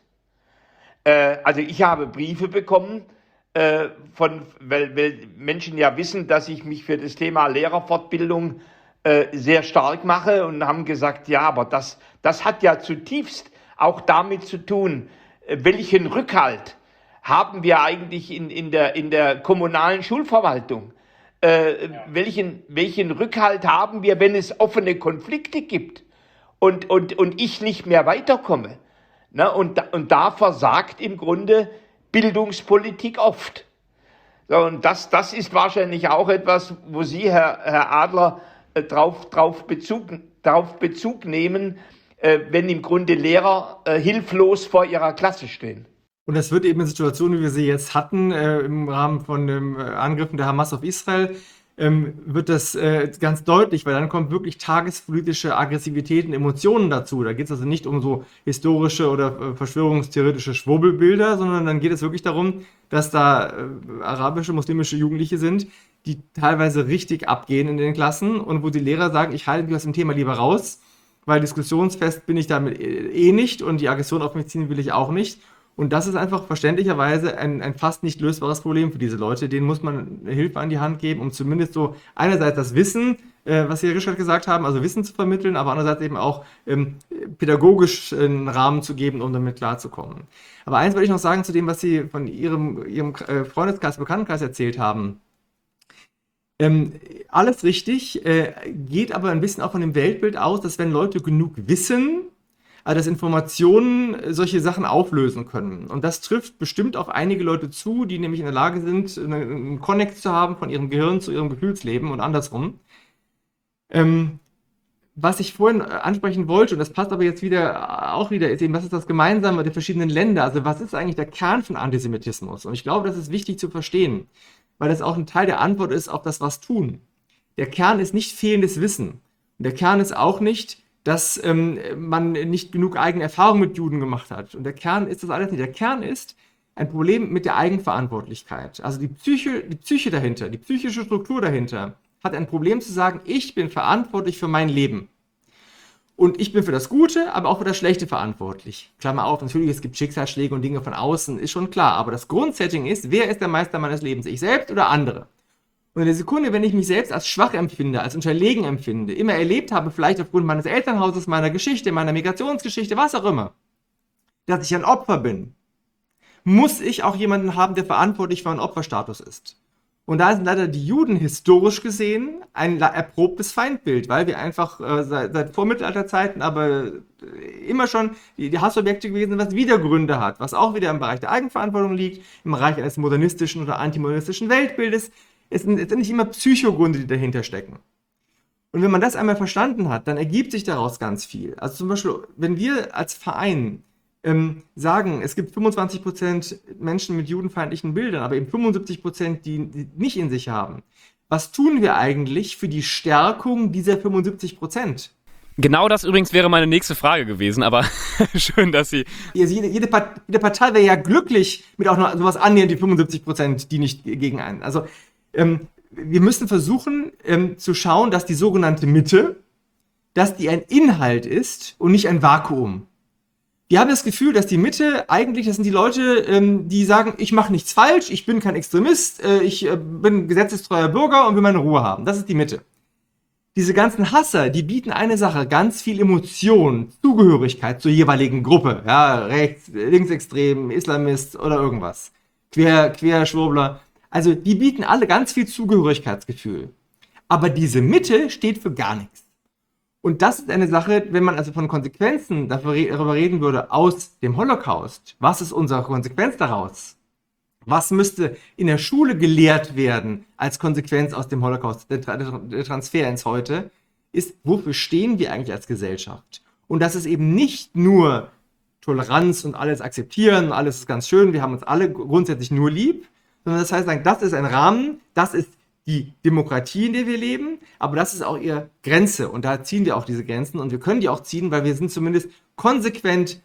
Äh, also ich habe Briefe bekommen, Äh, von, weil, weil Menschen ja wissen, dass ich mich für das Thema Lehrerfortbildung äh, sehr stark mache und haben gesagt, ja, aber das, das hat ja zutiefst auch damit zu tun, äh, welchen Rückhalt haben wir eigentlich in, in, der, in der kommunalen Schulverwaltung? Äh, ja. welchen, welchen Rückhalt haben wir, wenn es offene Konflikte gibt und, und, und ich nicht mehr weiterkomme? Na, und, und da versagt im Grunde Bildungspolitik oft. So, und das, das ist wahrscheinlich auch etwas, wo Sie, Herr, Herr Adler, äh, drauf, drauf, Bezug, drauf Bezug nehmen, äh, wenn im Grunde Lehrer äh, hilflos vor ihrer Klasse stehen. Und das wird eben in Situationen, wie wir sie jetzt hatten, äh, im Rahmen von den äh, Angriffen der Hamas auf Israel, ähm, wird das äh, ganz deutlich, weil dann kommt wirklich tagespolitische Aggressivität und Emotionen dazu. Da geht es also nicht um so historische oder äh, verschwörungstheoretische Schwurbelbilder, sondern dann geht es wirklich darum, dass da äh, arabische, muslimische Jugendliche sind, die teilweise richtig abgehen in den Klassen und wo die Lehrer sagen, ich halte mich aus dem Thema lieber raus, weil diskussionsfest bin ich damit eh nicht und die Aggression auf mich ziehen will ich auch nicht. Und das ist einfach verständlicherweise ein, ein fast nicht lösbares Problem für diese Leute. Denen muss man Hilfe an die Hand geben, um zumindest so einerseits das Wissen, äh, was Sie, Herr Rischert, gesagt haben, also Wissen zu vermitteln, aber andererseits eben auch ähm, pädagogisch einen Rahmen zu geben, um damit klarzukommen. Aber eins wollte ich noch sagen zu dem, was Sie von Ihrem, Ihrem äh, Freundeskreis, Bekanntenkreis erzählt haben. Ähm, alles richtig, äh, geht aber ein bisschen auch von dem Weltbild aus, dass wenn Leute genug wissen, also dass Informationen solche Sachen auflösen können. Und das trifft bestimmt auf einige Leute zu, die nämlich in der Lage sind, einen Connect zu haben von ihrem Gehirn zu ihrem Gefühlsleben und andersrum. Ähm, was ich vorhin ansprechen wollte, und das passt aber jetzt wieder auch wieder, ist eben, was ist das Gemeinsame der verschiedenen Länder? Also was ist eigentlich der Kern von Antisemitismus? Und ich glaube, das ist wichtig zu verstehen, weil das auch ein Teil der Antwort ist auf das Was tun. Der Kern ist nicht fehlendes Wissen. Und der Kern ist auch nicht, dass ähm, man nicht genug eigene Erfahrung mit Juden gemacht hat. Und der Kern ist das alles nicht. Der Kern ist ein Problem mit der Eigenverantwortlichkeit. Also die Psyche, die Psyche dahinter, die psychische Struktur dahinter hat ein Problem zu sagen, ich bin verantwortlich für mein Leben. Und ich bin für das Gute, aber auch für das Schlechte verantwortlich. Klammer auf, natürlich, es gibt Schicksalsschläge und Dinge von außen, ist schon klar. Aber das Grundsetting ist, wer ist der Meister meines Lebens? Ich selbst oder andere? Und in der Sekunde, wenn ich mich selbst als schwach empfinde, als unterlegen empfinde, immer erlebt habe, vielleicht aufgrund meines Elternhauses, meiner Geschichte, meiner Migrationsgeschichte, was auch immer, dass ich ein Opfer bin, muss ich auch jemanden haben, der verantwortlich für einen Opferstatus ist. Und da sind leider die Juden historisch gesehen ein erprobtes Feindbild, weil wir einfach äh, seit, seit Vormittelalterzeiten aber immer schon die, die Hassobjekte gewesen sind, was wieder Gründe hat, was auch wieder im Bereich der Eigenverantwortung liegt, im Bereich eines modernistischen oder antimodernistischen Weltbildes. Es sind letztendlich immer Psychogründe, die dahinter stecken. Und wenn man das einmal verstanden hat, dann ergibt sich daraus ganz viel. Also zum Beispiel, wenn wir als Verein ähm, sagen, es gibt fünfundzwanzig Prozent Menschen mit judenfeindlichen Bildern, aber eben fünfundsiebzig Prozent, die, die nicht in sich haben. Was tun wir eigentlich für die Stärkung dieser fünfundsiebzig Prozent? Genau das übrigens wäre meine nächste Frage gewesen, aber schön, dass Sie... Also jede, jede, Part, jede Partei wäre ja glücklich mit auch noch sowas annähernd wie fünfundsiebzig Prozent, die nicht gegen einen. Also ähm, wir müssen versuchen ähm, zu schauen, dass die sogenannte Mitte, dass die ein Inhalt ist und nicht ein Vakuum. Wir haben das Gefühl, dass die Mitte eigentlich, das sind die Leute, ähm, die sagen, ich mache nichts falsch, ich bin kein Extremist, äh, ich äh, bin gesetzestreuer Bürger und will meine Ruhe haben. Das ist die Mitte. Diese ganzen Hasser, die bieten eine Sache, ganz viel Emotion, Zugehörigkeit zur jeweiligen Gruppe. Ja, rechts, linksextrem, Islamist oder irgendwas. Quer, Querschwurbler. Also die bieten alle ganz viel Zugehörigkeitsgefühl. Aber diese Mitte steht für gar nichts. Und das ist eine Sache, wenn man also von Konsequenzen darüber reden würde aus dem Holocaust. Was ist unsere Konsequenz daraus? Was müsste in der Schule gelehrt werden als Konsequenz aus dem Holocaust, der, der Transfer ins Heute, ist, wofür stehen wir eigentlich als Gesellschaft? Und das ist eben nicht nur Toleranz und alles akzeptieren, alles ist ganz schön, wir haben uns alle grundsätzlich nur lieb, sondern das heißt, das ist ein Rahmen, das ist die Demokratie, in der wir leben, aber das ist auch ihre Grenze und da ziehen wir auch diese Grenzen und wir können die auch ziehen, weil wir sind zumindest konsequent,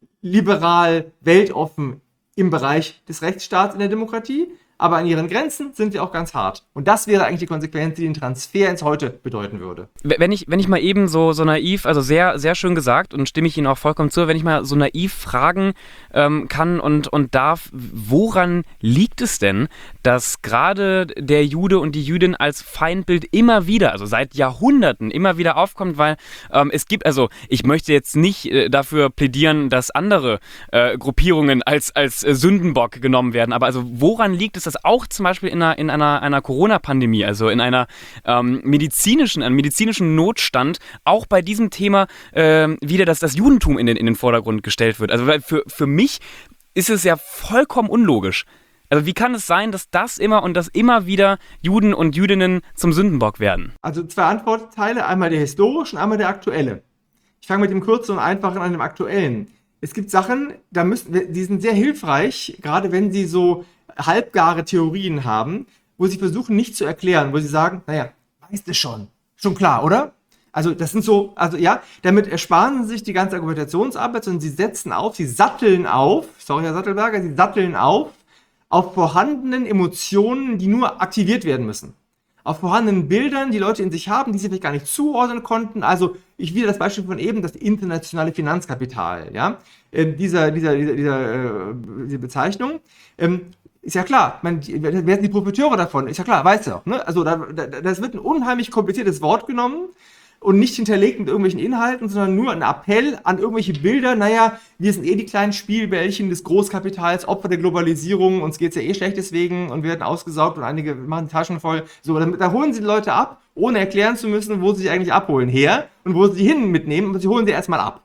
liberal, weltoffen im Bereich des Rechtsstaats in der Demokratie, aber an ihren Grenzen sind wir auch ganz hart. Und das wäre eigentlich die Konsequenz, die den Transfer ins Heute bedeuten würde. Wenn ich, wenn ich mal eben so, so naiv, also sehr, sehr schön gesagt und stimme ich Ihnen auch vollkommen zu, wenn ich mal so naiv fragen ähm, kann und, und darf, woran liegt es denn, dass gerade der Jude und die Jüdin als Feindbild immer wieder, also seit Jahrhunderten immer wieder aufkommt, weil ähm, es gibt, also ich möchte jetzt nicht äh, dafür plädieren, dass andere äh, Gruppierungen als, als äh, Sündenbock genommen werden, aber also woran liegt es, dass auch zum Beispiel in einer, in einer, einer Corona-Pandemie, also in einer ähm, medizinischen, einem medizinischen Notstand, auch bei diesem Thema äh, wieder das, das Judentum in den, in den Vordergrund gestellt wird. Also weil für, für mich ist es ja vollkommen unlogisch. Also wie kann es sein, dass das immer und dass immer wieder Juden und Jüdinnen zum Sündenbock werden? Also zwei Antwortteile, einmal der historische und einmal der aktuelle. Ich fange mit dem kurzen und einfachen an dem aktuellen. Es gibt Sachen, da müssen wir, die sind sehr hilfreich, gerade wenn sie so halbgare Theorien haben, wo sie versuchen, nicht zu erklären, wo sie sagen, naja, weißt du schon, schon klar, oder? Also das sind so, also ja, damit ersparen sie sich die ganze Argumentationsarbeit, sondern sie setzen auf, sie satteln auf, sorry Herr Sattelberger, sie satteln auf, auf vorhandenen Emotionen, die nur aktiviert werden müssen. Auf vorhandenen Bildern, die Leute in sich haben, die sie vielleicht gar nicht zuordnen konnten. Also ich wieder das Beispiel von eben, das internationale Finanzkapital, ja, äh, dieser, dieser, dieser, dieser äh, diese Bezeichnung. Ähm, Ist ja klar, man, wer sind die Profiteure davon? Ist ja klar, weißt du auch. Ne? Also da, da, das wird ein unheimlich kompliziertes Wort genommen und nicht hinterlegt mit irgendwelchen Inhalten, sondern nur ein Appell an irgendwelche Bilder. Naja, wir sind eh die kleinen Spielbällchen des Großkapitals, Opfer der Globalisierung, uns geht's ja eh schlecht deswegen und wir werden ausgesaugt und einige machen die Taschen voll. So, da, da holen sie die Leute ab, ohne erklären zu müssen, wo sie sie eigentlich abholen, her und wo sie hin mitnehmen, und sie holen sie erstmal ab.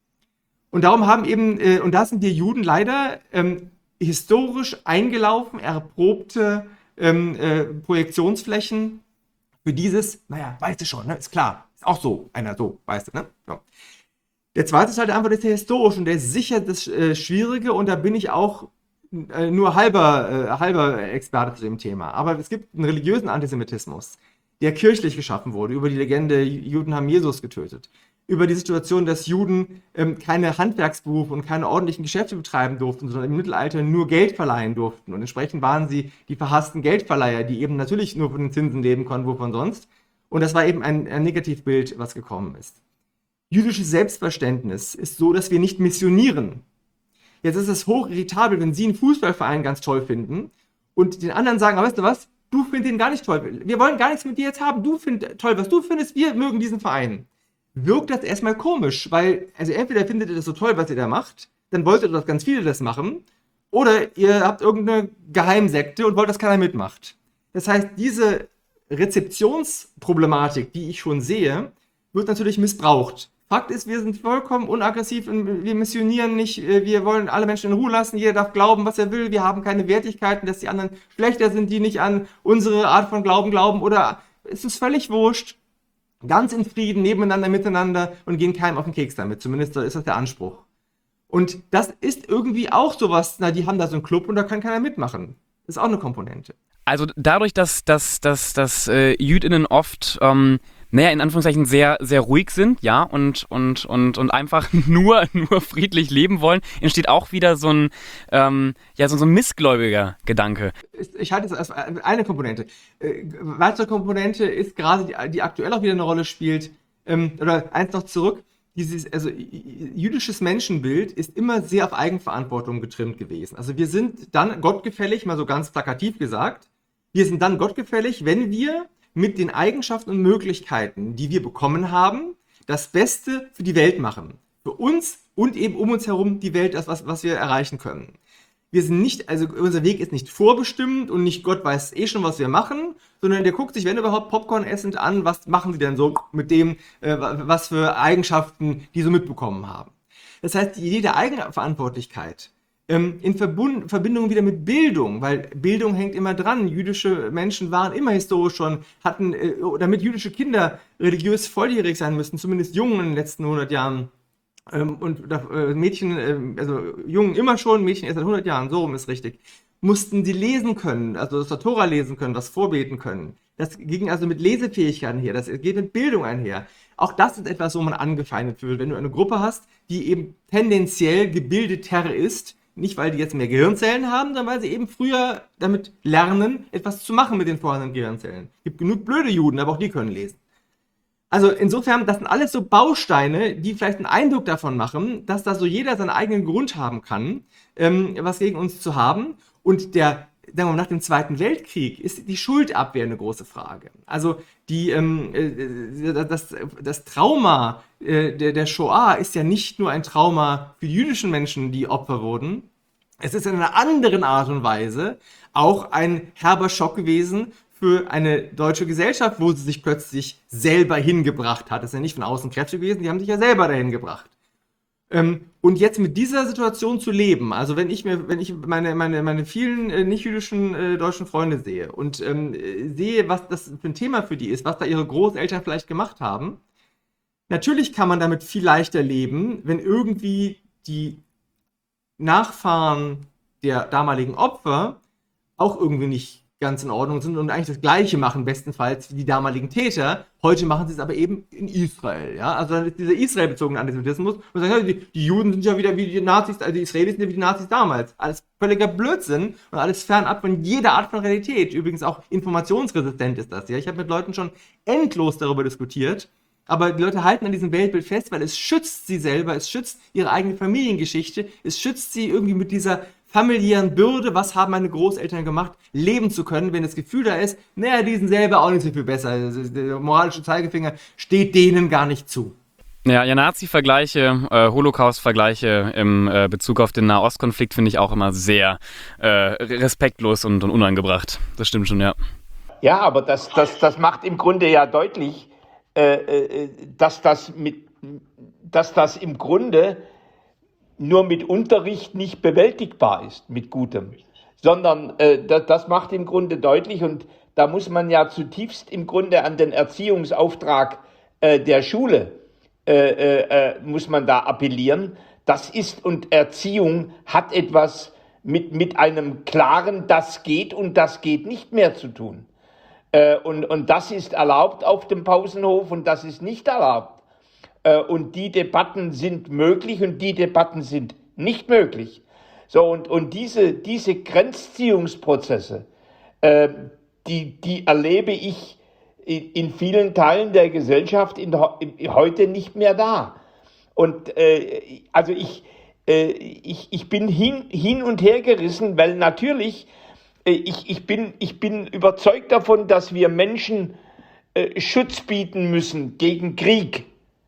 Und darum haben eben, äh, und da sind die Juden leider ähm, historisch eingelaufen, erprobte ähm, äh, Projektionsflächen für dieses, naja, weißt du schon, ne? Ist klar, ist auch so, einer so, weißt du, ne? Ja. Der zweite Teil der Antwort ist der historische und der ist sicher das äh, Schwierige und da bin ich auch äh, nur halber, äh, halber Experte zu dem Thema. Aber es gibt einen religiösen Antisemitismus, der kirchlich geschaffen wurde, über die Legende, Juden haben Jesus getötet. Über die Situation, dass Juden ähm, keine Handwerksberufe und keine ordentlichen Geschäfte betreiben durften, sondern im Mittelalter nur Geld verleihen durften. Und entsprechend waren sie die verhassten Geldverleiher, die eben natürlich nur von den Zinsen leben konnten, wovon sonst. Und das war eben ein, ein Negativbild, was gekommen ist. Jüdisches Selbstverständnis ist so, dass wir nicht missionieren. Jetzt ist es hoch irritabel, wenn Sie einen Fußballverein ganz toll finden und den anderen sagen, aber weißt du was, du findest den gar nicht toll. Wir wollen gar nichts mit dir jetzt haben. Du findest toll, was du findest, wir mögen diesen Verein. Wirkt das erstmal komisch, weil, also entweder findet ihr das so toll, was ihr da macht, dann wollt ihr, dass ganz viele das machen, oder ihr habt irgendeine Geheimsekte und wollt, dass keiner mitmacht. Das heißt, diese Rezeptionsproblematik, die ich schon sehe, wird natürlich missbraucht. Fakt ist, wir sind vollkommen unaggressiv und wir missionieren nicht, wir wollen alle Menschen in Ruhe lassen, jeder darf glauben, was er will, wir haben keine Wertigkeiten, dass die anderen schlechter sind, die nicht an unsere Art von Glauben glauben oder es ist völlig wurscht, ganz in Frieden, nebeneinander, miteinander und gehen keinem auf den Keks damit, zumindest ist das der Anspruch. Und das ist irgendwie auch sowas, na, die haben da so einen Club und da kann keiner mitmachen. Das ist auch eine Komponente. Also dadurch, dass, dass, dass, dass äh, JüdInnen oft ähm, naja, in Anführungszeichen sehr, sehr ruhig sind, ja, und, und, und, und einfach nur, nur friedlich leben wollen, entsteht auch wieder so ein, ähm, ja, so, so ein missgläubiger Gedanke. Ich halte es als eine Komponente. Äh, weitere Komponente ist gerade, die, die aktuell auch wieder eine Rolle spielt, ähm, oder eins noch zurück, dieses, also jüdisches Menschenbild ist immer sehr auf Eigenverantwortung getrimmt gewesen. Also wir sind dann gottgefällig, mal so ganz plakativ gesagt, wir sind dann gottgefällig, wenn wir mit den Eigenschaften und Möglichkeiten, die wir bekommen haben, das Beste für die Welt machen. Für uns und eben um uns herum die Welt, das, was, was wir erreichen können. Wir sind nicht, also unser Weg ist nicht vorbestimmt und nicht Gott weiß eh schon, was wir machen, sondern der guckt sich, wenn überhaupt, Popcorn essend an, was machen sie denn so mit dem, äh, was für Eigenschaften die so mitbekommen haben. Das heißt, die Idee der Eigenverantwortlichkeit ähm, in Verbund, Verbindung wieder mit Bildung, weil Bildung hängt immer dran. Jüdische Menschen waren immer historisch schon, hatten, äh, damit jüdische Kinder religiös volljährig sein müssten, zumindest Jungen in den letzten hundert Jahren, Ähm, und äh, Mädchen, äh, also Jungen immer schon, Mädchen erst seit hundert Jahren, so rum ist richtig, mussten sie lesen können, also das Tora lesen können, was vorbeten können. Das ging also mit Lesefähigkeit einher, das geht mit Bildung einher. Auch das ist etwas, wo man angefeindet wird, wenn du eine Gruppe hast, die eben tendenziell gebildeter ist, nicht weil die jetzt mehr Gehirnzellen haben, sondern weil sie eben früher damit lernen, etwas zu machen mit den vorhandenen Gehirnzellen. Es gibt genug blöde Juden, aber auch die können lesen. Also insofern, das sind alles so Bausteine, die vielleicht einen Eindruck davon machen, dass da so jeder seinen eigenen Grund haben kann, ähm, was gegen uns zu haben. Und der, sagen wir mal, nach dem Zweiten Weltkrieg ist die Schuldabwehr eine große Frage. Also die, ähm, äh, das, das Trauma äh, der, der Shoah ist ja nicht nur ein Trauma für die jüdischen Menschen, die Opfer wurden. Es ist in einer anderen Art und Weise auch ein herber Schock gewesen für eine deutsche Gesellschaft, wo sie sich plötzlich selber hingebracht hat. Das ist ja nicht von außen Kräfte gewesen, die haben sich ja selber dahin gebracht. Ähm, und jetzt mit dieser Situation zu leben, also wenn ich mir, wenn ich meine, meine, meine vielen äh, nicht-jüdischen äh, deutschen Freunde sehe und ähm, sehe, was das für ein Thema für die ist, was da ihre Großeltern vielleicht gemacht haben, natürlich kann man damit viel leichter leben, wenn irgendwie die Nachfahren der damaligen Opfer auch irgendwie nicht ganz in Ordnung sind und eigentlich das Gleiche machen, bestenfalls wie die damaligen Täter. Heute machen sie es aber eben in Israel. Ja? Also dann ist dieser israelbezogene Antisemitismus und sagen, ja, die, die Juden sind ja wieder wie die Nazis, also die Israelis sind ja wie die Nazis damals. Alles völliger Blödsinn und alles fernab von jeder Art von Realität. Übrigens auch informationsresistent ist das. Ja? Ich habe mit Leuten schon endlos darüber diskutiert, aber die Leute halten an diesem Weltbild fest, weil es schützt sie selber, es schützt ihre eigene Familiengeschichte, es schützt sie irgendwie mit dieser familiären Bürde, was haben meine Großeltern gemacht, leben zu können, wenn das Gefühl da ist, naja, die sind selber auch nicht so viel besser. Also der moralische Zeigefinger steht denen gar nicht zu. Ja, ja, Nazi-Vergleiche, äh, Holocaust-Vergleiche im äh, Bezug auf den Nahostkonflikt finde ich auch immer sehr äh, respektlos und, und unangebracht. Das stimmt schon, ja. Ja, aber das, das, das macht im Grunde ja deutlich, äh, äh, dass, das mit, dass das im Grunde nur mit Unterricht nicht bewältigbar ist, mit Gutem, sondern äh, das, das macht im Grunde deutlich, und da muss man ja zutiefst im Grunde an den Erziehungsauftrag äh, der Schule, äh, äh, muss man da appellieren. Das ist, und Erziehung hat etwas mit, mit einem klaren, das geht und das geht nicht mehr zu tun. Äh, und, und das ist erlaubt auf dem Pausenhof und das ist nicht erlaubt. Und die Debatten sind möglich und die Debatten sind nicht möglich. So, und, und diese, diese Grenzziehungsprozesse, äh, die, die erlebe ich in, in vielen Teilen der Gesellschaft in, in, heute nicht mehr da. Und äh, also ich, äh, ich, ich bin hin, hin und her gerissen, weil natürlich, äh, ich, ich, bin, ich bin überzeugt davon, dass wir Menschen äh, Schutz bieten müssen gegen Krieg.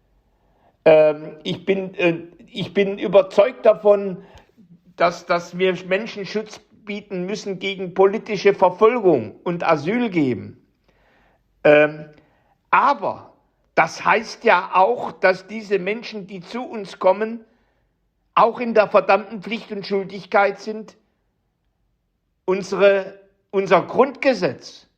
Ich bin, ich bin überzeugt davon, dass, dass wir Menschen Schutz bieten müssen gegen politische Verfolgung und Asyl geben. Aber Das heißt ja auch, dass diese Menschen, die zu uns kommen, auch in der verdammten Pflicht und Schuldigkeit sind, unsere, unser Grundgesetz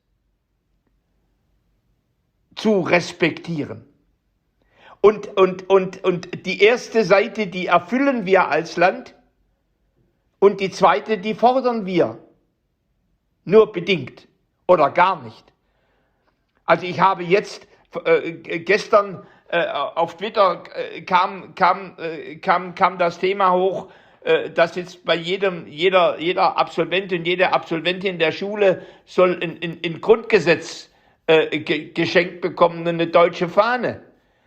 zu respektieren. Und, und, und, und die erste Seite, die erfüllen wir als Land, und die zweite, die fordern wir. Nur bedingt oder gar nicht. Also ich habe jetzt äh, gestern äh, auf Twitter äh, kam, kam, äh, kam, kam das Thema hoch, äh, dass jetzt bei jedem, jeder, jeder Absolvent und jede Absolventin der Schule soll ein, ein, ein Grundgesetz äh, ge- geschenkt bekommen, eine deutsche Fahne.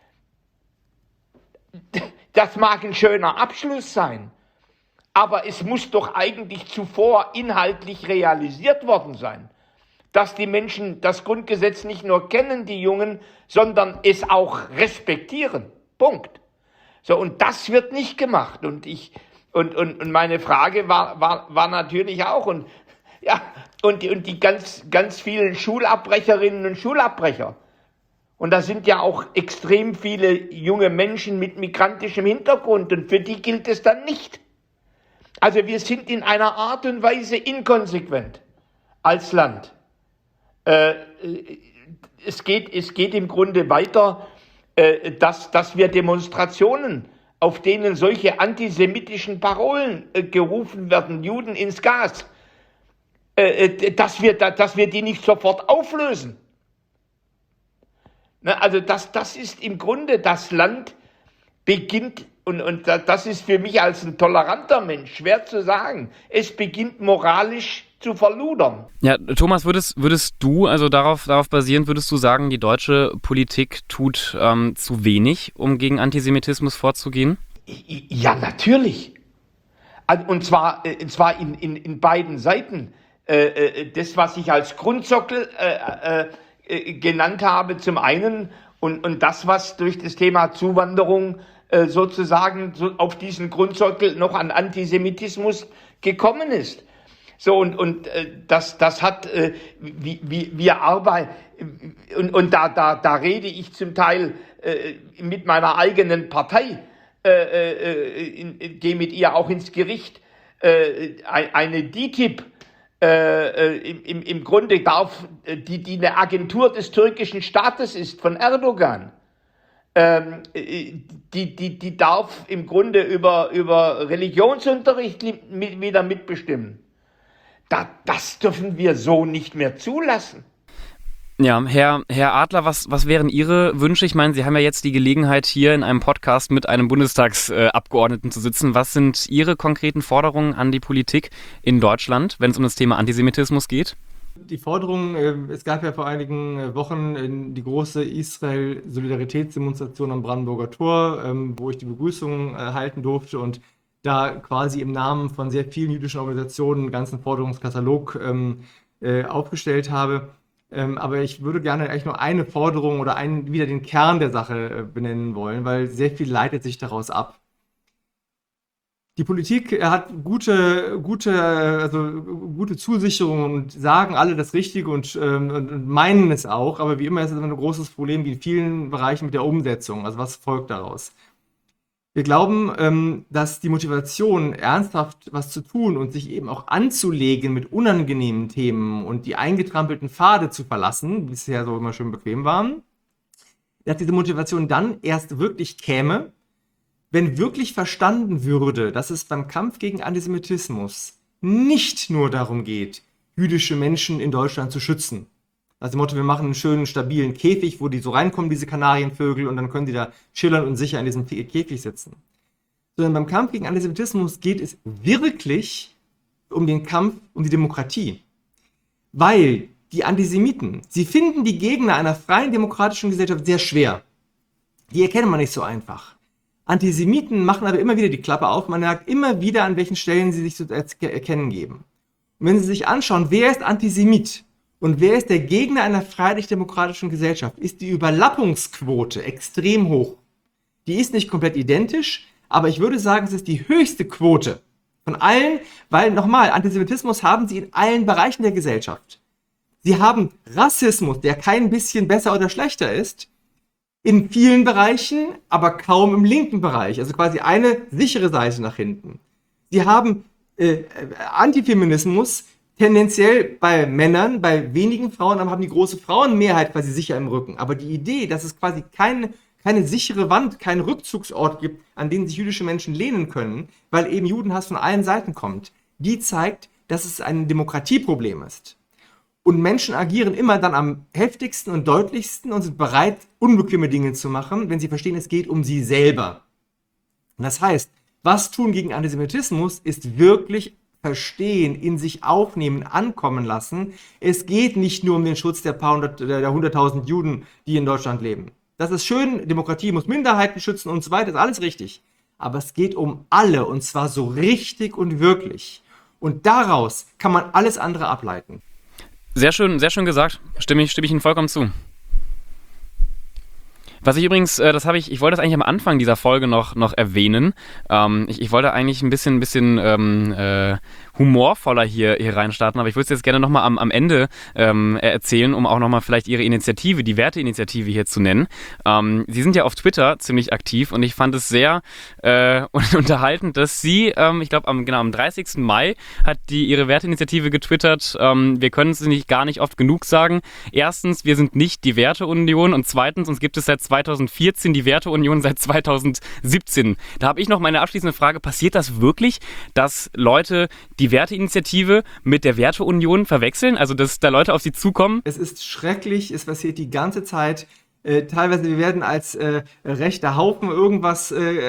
Das mag ein schöner Abschluss sein. Aber es muss doch eigentlich zuvor inhaltlich realisiert worden sein, dass die Menschen das Grundgesetz nicht nur kennen, die Jungen, sondern es auch respektieren. Punkt. So, und das wird nicht gemacht. Und ich, und, und, und meine Frage war, war, war natürlich auch, und, ja, und, die, und die ganz, ganz vielen Schulabbrecherinnen und Schulabbrecher. Und da sind ja auch extrem viele junge Menschen mit migrantischem Hintergrund, und für die gilt es dann nicht. Also wir sind in einer Art und Weise inkonsequent als Land. Äh, es geht, es geht im Grunde weiter, äh, dass, dass wir Demonstrationen, auf denen solche antisemitischen Parolen äh, gerufen werden, Juden ins Gas, äh, dass wir, dass wir die nicht sofort auflösen. Ne, also das, das ist im Grunde, das Land beginnt. Und, und das ist für mich als ein toleranter Mensch schwer zu sagen. Es beginnt moralisch zu verludern. Ja, Thomas, würdest, würdest du, also darauf, darauf basierend, würdest du sagen, die deutsche Politik tut ähm, zu wenig, um gegen Antisemitismus vorzugehen? Ja, natürlich. Und zwar, und zwar in, in, in beiden Seiten. Das, was ich als Grundsockel äh, äh, genannt habe, zum einen, und, und das, was durch das Thema Zuwanderung sozusagen so auf diesen Grundsockel noch an Antisemitismus gekommen ist. So, und, und äh, das, das hat, äh, wie, wie, wir arbeiten, und, und da, da, da rede ich zum Teil äh, mit meiner eigenen Partei, äh, äh, gehe mit ihr auch ins Gericht, äh, eine D I T I B, äh, im, im Grunde darf, die, die eine Agentur des türkischen Staates ist, von Erdogan, Ähm, die, die, die darf im Grunde über, über Religionsunterricht mit, wieder mitbestimmen. Da, das dürfen wir so nicht mehr zulassen. Ja, Herr, Herr Adler, was, was wären Ihre Wünsche? Ich meine, Sie haben ja jetzt die Gelegenheit, hier in einem Podcast mit einem Bundestagsabgeordneten äh, zu sitzen. Was sind Ihre konkreten Forderungen an die Politik in Deutschland, wenn es um das Thema Antisemitismus geht? Die Forderung, äh, es gab ja vor einigen Wochen äh, die große Israel-Solidaritätsdemonstration am Brandenburger Tor, ähm, wo ich die Begrüßung äh, halten durfte und da quasi im Namen von sehr vielen jüdischen Organisationen einen ganzen Forderungskatalog ähm, äh, aufgestellt habe. Ähm, aber ich würde gerne eigentlich nur eine Forderung oder einen, wieder den Kern der Sache äh, benennen wollen, weil sehr viel leitet sich daraus ab. Die Politik hat gute, gute, also gute Zusicherungen und sagen alle das Richtige und, ähm, und meinen es auch, aber wie immer ist es ein großes Problem wie in vielen Bereichen mit der Umsetzung. Also was folgt daraus? Wir glauben, ähm, dass die Motivation, ernsthaft was zu tun und sich eben auch anzulegen mit unangenehmen Themen und die eingetrampelten Pfade zu verlassen, die bisher so immer schön bequem waren, dass diese Motivation dann erst wirklich käme, wenn wirklich verstanden würde, dass es beim Kampf gegen Antisemitismus nicht nur darum geht, jüdische Menschen in Deutschland zu schützen. Also dem Motto, wir machen einen schönen, stabilen Käfig, wo die so reinkommen, diese Kanarienvögel, und dann können die da chillern und sicher in diesem Käfig sitzen. Sondern beim Kampf gegen Antisemitismus geht es wirklich um den Kampf um die Demokratie. Weil die Antisemiten, sie finden die Gegner einer freien demokratischen Gesellschaft sehr schwer. Die erkennen man nicht so einfach. Antisemiten machen aber immer wieder die Klappe auf, man merkt immer wieder, an welchen Stellen sie sich zu erkennen geben. Und wenn Sie sich anschauen, wer ist Antisemit und wer ist der Gegner einer freiheitlich-demokratischen Gesellschaft, ist die Überlappungsquote extrem hoch. Die ist nicht komplett identisch, aber ich würde sagen, es ist die höchste Quote von allen, weil nochmal, Antisemitismus haben Sie in allen Bereichen der Gesellschaft. Sie haben Rassismus, der kein bisschen besser oder schlechter ist, in vielen Bereichen, aber kaum im linken Bereich. Also quasi eine sichere Seite nach hinten. Sie haben äh, Antifeminismus tendenziell bei Männern, bei wenigen Frauen, aber haben die große Frauenmehrheit quasi sicher im Rücken. Aber die Idee, dass es quasi keine, keine sichere Wand, keinen Rückzugsort gibt, an den sich jüdische Menschen lehnen können, weil eben Judenhass von allen Seiten kommt, die zeigt, dass es ein Demokratieproblem ist. Und Menschen agieren immer dann am heftigsten und deutlichsten und sind bereit, unbequeme Dinge zu machen, wenn sie verstehen, es geht um sie selber. Und das heißt, was tun gegen Antisemitismus ist wirklich verstehen, in sich aufnehmen, ankommen lassen. Es geht nicht nur um den Schutz der paar hundert, der hunderttausend Juden, die in Deutschland leben. Das ist schön, Demokratie muss Minderheiten schützen und so weiter, ist alles richtig. Aber es geht um alle und zwar so richtig und wirklich. Und daraus kann man alles andere ableiten. Sehr schön, sehr schön gesagt. Stimme ich, stimme ich Ihnen vollkommen zu. Was ich übrigens, äh, das habe ich, ich wollte das eigentlich am Anfang dieser Folge noch, noch erwähnen. Ähm, ich, ich wollte eigentlich ein bisschen, ein bisschen ähm, äh, humorvoller hier, hier reinstarten, aber ich würde es jetzt gerne nochmal am, am Ende ähm, erzählen, um auch nochmal vielleicht Ihre Initiative, die Werteinitiative hier zu nennen. Ähm, Sie sind ja auf Twitter ziemlich aktiv und ich fand es sehr äh, unterhaltend, dass Sie, ähm, ich glaube am, genau, am dreißigsten Mai hat die Ihre Werteinitiative getwittert. Ähm, wir können es nicht gar nicht oft genug sagen. Erstens, wir sind nicht die Werteunion und zweitens, uns gibt es seit zweitausendvierzehn die Werteunion seit zweitausendsiebzehn. Da habe ich noch meine abschließende Frage. Passiert das wirklich, dass Leute die Werteinitiative mit der Werteunion verwechseln? Also, dass da Leute auf sie zukommen? Es ist schrecklich, es passiert die ganze Zeit. Äh, teilweise, wir werden als äh, rechter Haufen irgendwas äh,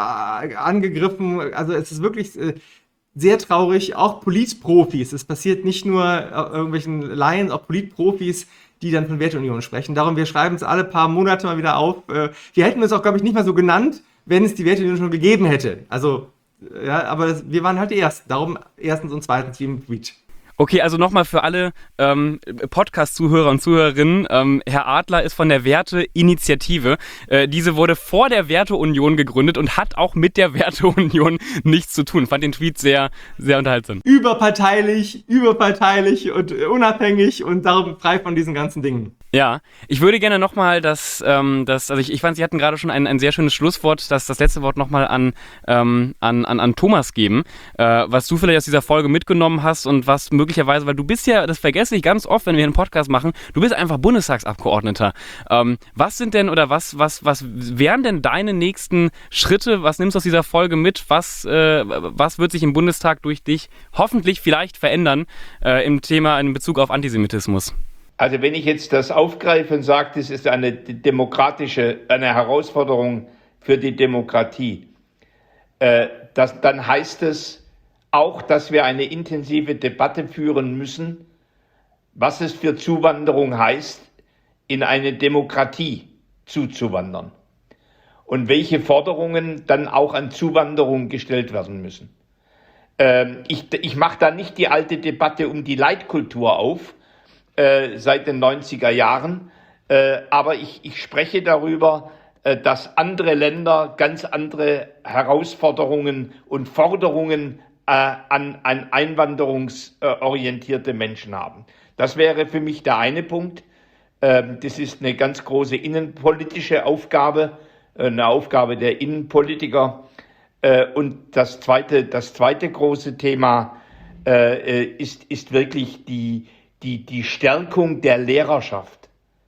angegriffen. Also, es ist wirklich äh, sehr traurig. Auch Politprofis. Es passiert nicht nur äh, irgendwelchen Laien, auch Politprofis, die dann von Werteunion sprechen. Darum, wir schreiben es alle paar Monate mal wieder auf. Wir hätten uns auch, glaube ich, nicht mal so genannt, wenn es die Werteunion schon gegeben hätte. Also, ja, aber wir waren halt die Ersten. Darum erstens und zweitens wie im Tweet. Okay, also nochmal für alle ähm, Podcast-Zuhörer und Zuhörerinnen. Ähm, Herr Adler ist von der Werteinitiative. Äh, diese wurde vor der Werteunion gegründet und hat auch mit der Werteunion nichts zu tun. Fand den Tweet sehr, sehr unterhaltsam. Überparteilich, überparteilich und unabhängig und darum frei von diesen ganzen Dingen. Ja, ich würde gerne nochmal das, ähm, das, also ich, ich fand, Sie hatten gerade schon ein, ein sehr schönes Schlusswort, das, das letzte Wort nochmal an, ähm, an, an, an Thomas geben, äh, was du vielleicht aus dieser Folge mitgenommen hast und was möglicherweise, weil du bist ja, das vergesse ich ganz oft, wenn wir einen Podcast machen, du bist einfach Bundestagsabgeordneter. Ähm, was sind denn oder was, was, was wären denn deine nächsten Schritte? Was nimmst du aus dieser Folge mit? Was, äh, was wird sich im Bundestag durch dich hoffentlich vielleicht verändern äh, im Thema in Bezug auf Antisemitismus? Also wenn ich jetzt das aufgreife und sage, das ist eine demokratische, eine Herausforderung für die Demokratie, äh, das, dann heißt es auch, dass wir eine intensive Debatte führen müssen, was es für Zuwanderung heißt, in eine Demokratie zuzuwandern und welche Forderungen dann auch an Zuwanderung gestellt werden müssen. Ähm, ich ich mache da nicht die alte Debatte um die Leitkultur auf, Äh, seit den neunziger Jahren. Äh, aber ich, ich spreche darüber, äh, dass andere Länder ganz andere Herausforderungen und Forderungen äh, an, an einwanderungsorientierte Menschen haben. Das wäre für mich der eine Punkt. Äh, das ist eine ganz große innenpolitische Aufgabe, äh, eine Aufgabe der Innenpolitiker. Äh, und das zweite, das zweite große Thema äh, ist, ist wirklich die Die, die Stärkung der Lehrerschaft.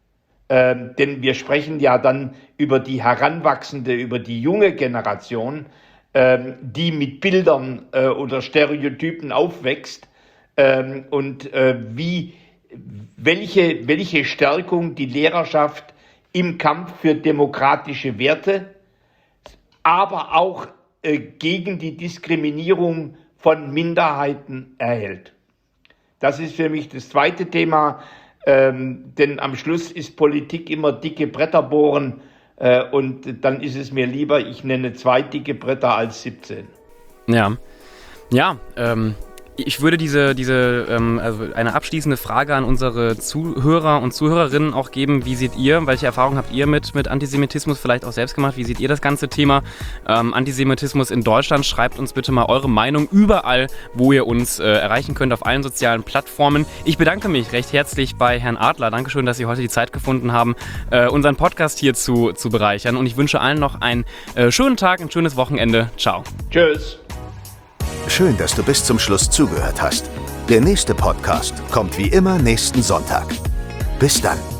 Ähm, denn wir sprechen ja dann über die heranwachsende, über die junge Generation, ähm, die mit Bildern äh, oder Stereotypen aufwächst ähm, und äh, wie, welche, welche Stärkung die Lehrerschaft im Kampf für demokratische Werte, aber auch äh, gegen die Diskriminierung von Minderheiten erhält. Das ist für mich das zweite Thema, ähm, denn am Schluss ist Politik immer dicke Bretter bohren äh, und dann ist es mir lieber, ich nenne zwei dicke Bretter als siebzehn. Ja, ja, ähm, Ich würde diese, diese ähm, also eine abschließende Frage an unsere Zuhörer und Zuhörerinnen auch geben. Wie seht ihr, welche Erfahrungen habt ihr mit, mit Antisemitismus vielleicht auch selbst gemacht? Wie seht ihr das ganze Thema ähm, Antisemitismus in Deutschland? Schreibt uns bitte mal eure Meinung überall, wo ihr uns äh, erreichen könnt, auf allen sozialen Plattformen. Ich bedanke mich recht herzlich bei Herrn Adler. Dankeschön, dass Sie heute die Zeit gefunden haben, äh, unseren Podcast hier zu, zu bereichern. Und ich wünsche allen noch einen äh, schönen Tag, ein schönes Wochenende. Ciao. Tschüss. Schön, dass du bis zum Schluss zugehört hast. Der nächste Podcast kommt wie immer nächsten Sonntag. Bis dann.